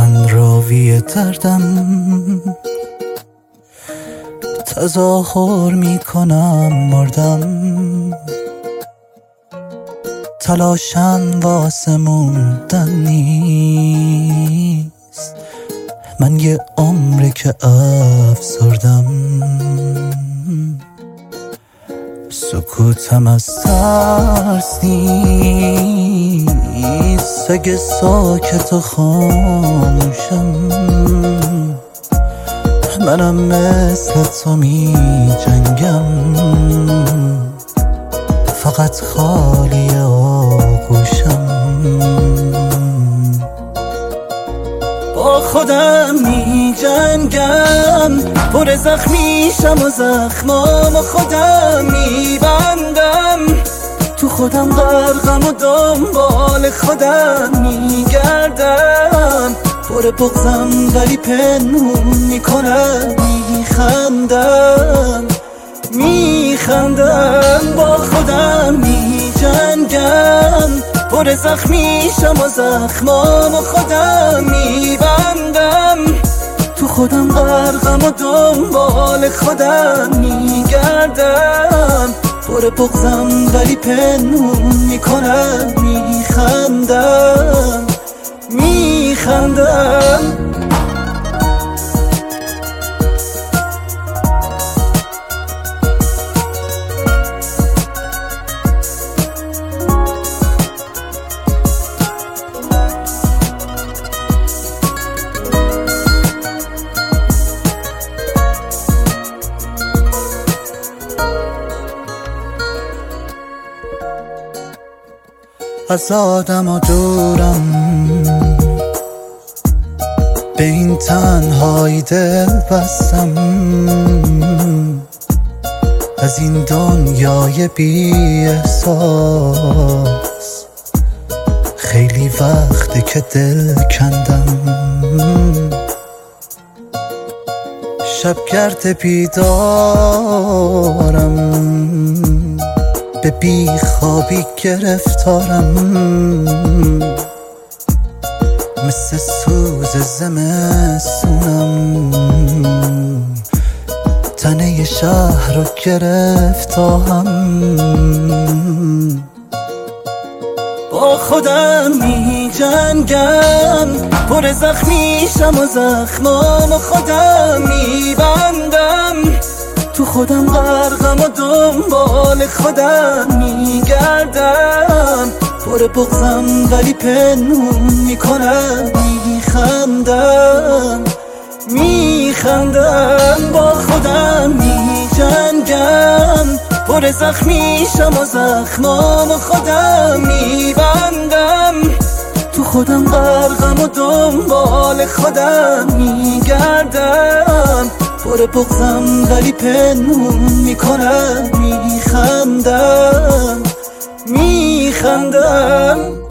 من راوی دردم، تظاهر میکنم مردم، تلاشم واسه موندن نیست. من یه عمره که افسردم، سکوتم از ترس نیست. اگه ساکت و خاموشم، منم مثل تو می جنگم، فقط خالی آغوشم. با خودم می جنگم، پر زخمیشم و زخمامو خودم می بندم. تو خودم غرقم و دنبال خودم می گردم. پر بغضم ولی پنهون میکنم، میخندم. با خودم می جنگم، پر زخمیشم و زخمامو خودم می بندم. تو خودم غرقم و دنبال خودم می گردم. پر بغضم ولی پنهون میکنم، میخندم. از آدم و دورم، به این تنهایی دل بستم. از این دنیای بی احساس خیلی وقته که دل کندم. شبگرد بیدارم، به بی خوابی گرفتارم. مثل سوز زمستونم، تنه شهر رو گرفتم. با خودم می جنگم، پر زخمیشم و زخمامو خودم می بندم. تو خودم غرقم و دنبال خودم می گردم. پر بغضم ولی پنهون میکنم، میخندم. با خودم می جنگم، پر زخمیشم و زخمامو خودم می بندم. تو خودم غرقم و دنبال خودم می گردم. پر بغضم ولی پنهون میکنم، میخندم.